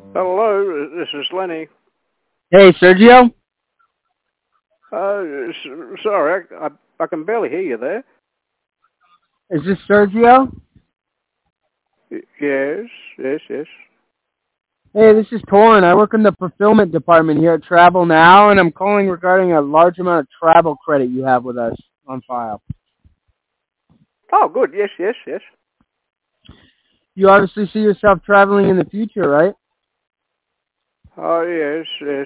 Hello, this is Lenny. Hey, Sergio? Sorry, I can barely hear you there. Is this Sergio? Yes, yes, yes. Hey, this is Torin. I work in the fulfillment department here at Travel Now, and I'm calling regarding a large amount of travel credit you have with us on file. Oh, good. Yes, yes, yes. You obviously see yourself traveling in the future, right? Oh, yes, yes.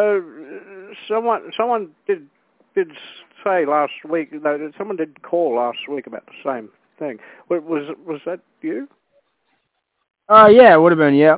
Someone did say last week. No, someone did call last week about the same thing. Was that you? Yeah, it would have been, yeah.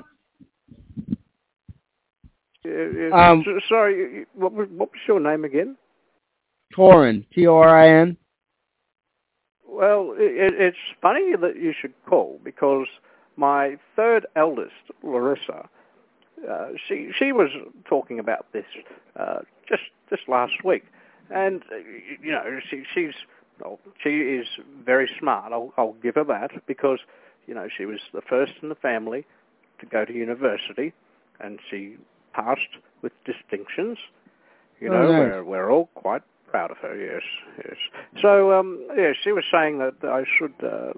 Yes. Um, Sorry. What was your name again? Torin, Torin. Well, it's funny that you should call because my third eldest, Larissa, she was talking about this just last week, and she is very smart. I'll give her that because she was the first in the family to go to university, and she passed with distinctions. Oh, nice. We're all quite proud of her. Yes, yes. So she was saying that I should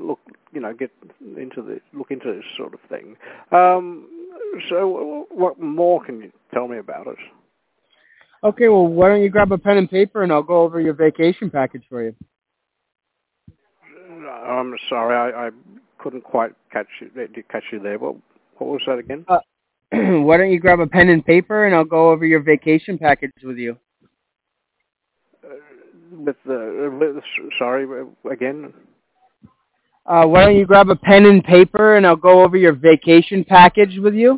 look into this sort of thing. So what more can you tell me about it? Okay, well, why don't you grab a pen and paper, and I'll go over your vacation package for you. I'm sorry, I couldn't quite catch you there. What was that again? Why don't you grab a pen and paper, and I'll go over your vacation package with you. Sorry again. Why don't you grab a pen and paper, and I'll go over your vacation package with you?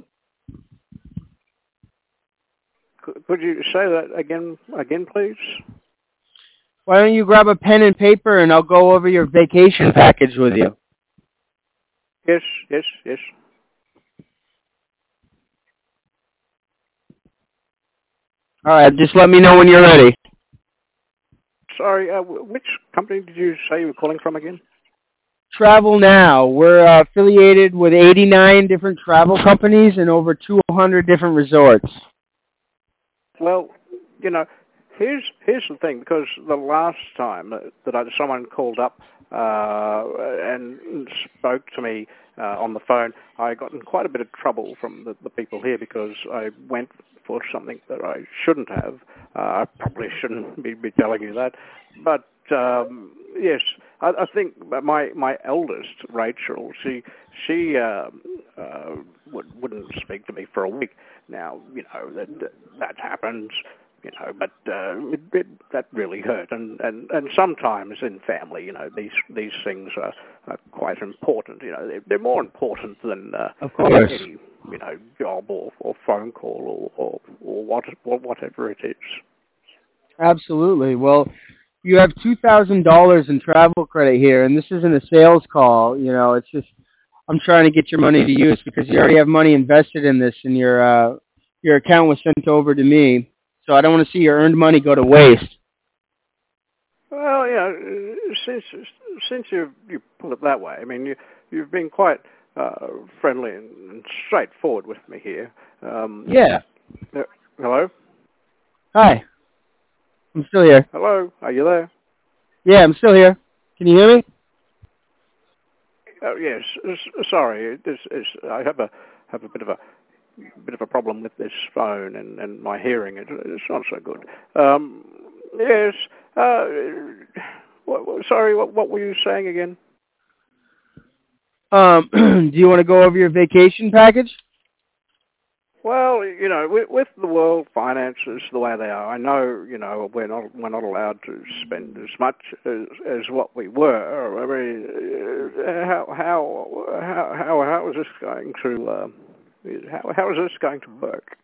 Could you say that again, please? Why don't you grab a pen and paper, and I'll go over your vacation package with you? Yes, yes, yes. All right, just let me know when you're ready. Sorry, which company did you say you were calling from again? Travel Now. We're affiliated with 89 different travel companies and over 200 different resorts. Well, here's the thing, because the last time that someone called up and spoke to me on the phone, I got in quite a bit of trouble from the people here because I went for something that I shouldn't have. I probably shouldn't be telling you that, but yes, I think my eldest, Rachel, she wouldn't speak to me for a week. Now, that happens, but that really hurt. And sometimes in family, these things are quite important. They're more important than Of course. any, job or phone call or whatever it is. Absolutely. Well, you have $2,000 in travel credit here, and this isn't a sales call. It's just I'm trying to get your money to use because you already have money invested in this, and your account was sent over to me. So I don't want to see your earned money go to waste. Well, since you put it that way, I mean, you've been quite friendly and straightforward with me here. Yeah. Hello? Hi. I'm still here. Hello? Are you there? Yeah, I'm still here. Can you hear me? Oh, yes. Sorry. I have a bit of a problem with this phone and my hearing. It's not so good. Yes. Sorry. What were you saying again? Do you want to go over your vacation package? Well, with the world finances the way they are, I know, we're not allowed to spend as much as what we were. I mean, how is this going to how is this going to work?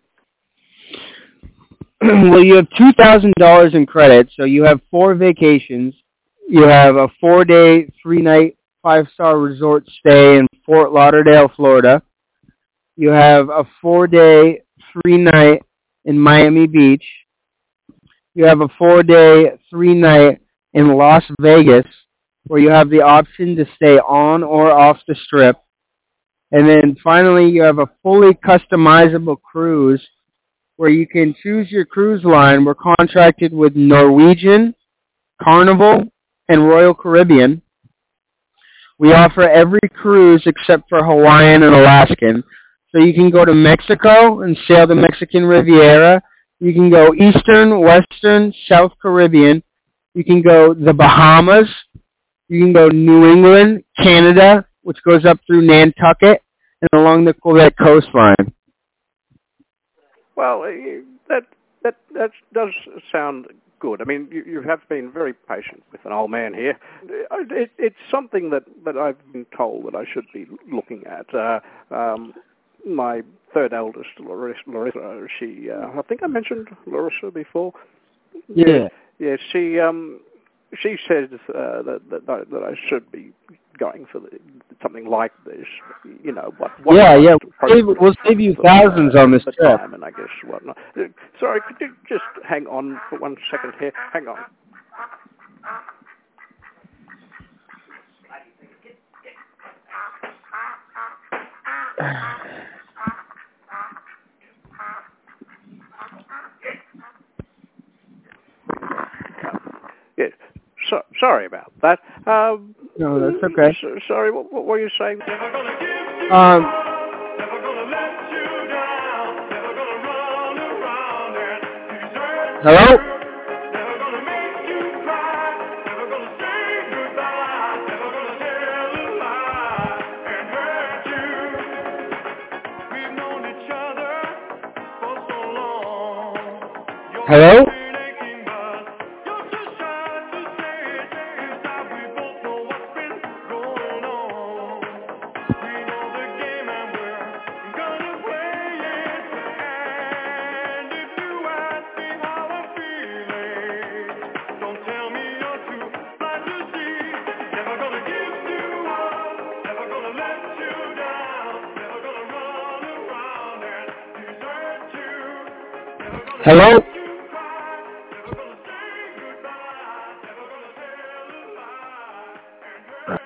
Well, you have $2,000 in credit, so you have 4 vacations. You have a 4-day, 3-night, 5-star resort stay in Fort Lauderdale, Florida. You have a 4-day, 3-night in Miami Beach. You have a 4-day, 3-night in Las Vegas, where you have the option to stay on or off the strip. And then finally, you have a fully customizable cruise where you can choose your cruise line. We're contracted with Norwegian, Carnival, and Royal Caribbean. We offer every cruise except for Hawaiian and Alaskan. So you can go to Mexico and sail the Mexican Riviera. You can go Eastern, Western, South Caribbean. You can go the Bahamas. You can go New England, Canada, which goes up through Nantucket and along the Quebec coastline. Well, that does sound good. I mean, you have been very patient with an old man here. It's something that I've been told that I should be looking at. My third eldest, Larissa, she, I think I mentioned Larissa before. Yeah. Yeah, she says that I should be going for something like this. You know, what yeah. We'll save you thousands on this trip. Time and I guess whatnot. Sorry, could you just hang on for 1 second here? Hang on. Yes. Sorry about that. No, that's okay. Sorry, what were you saying? Hello? Hello? Hello?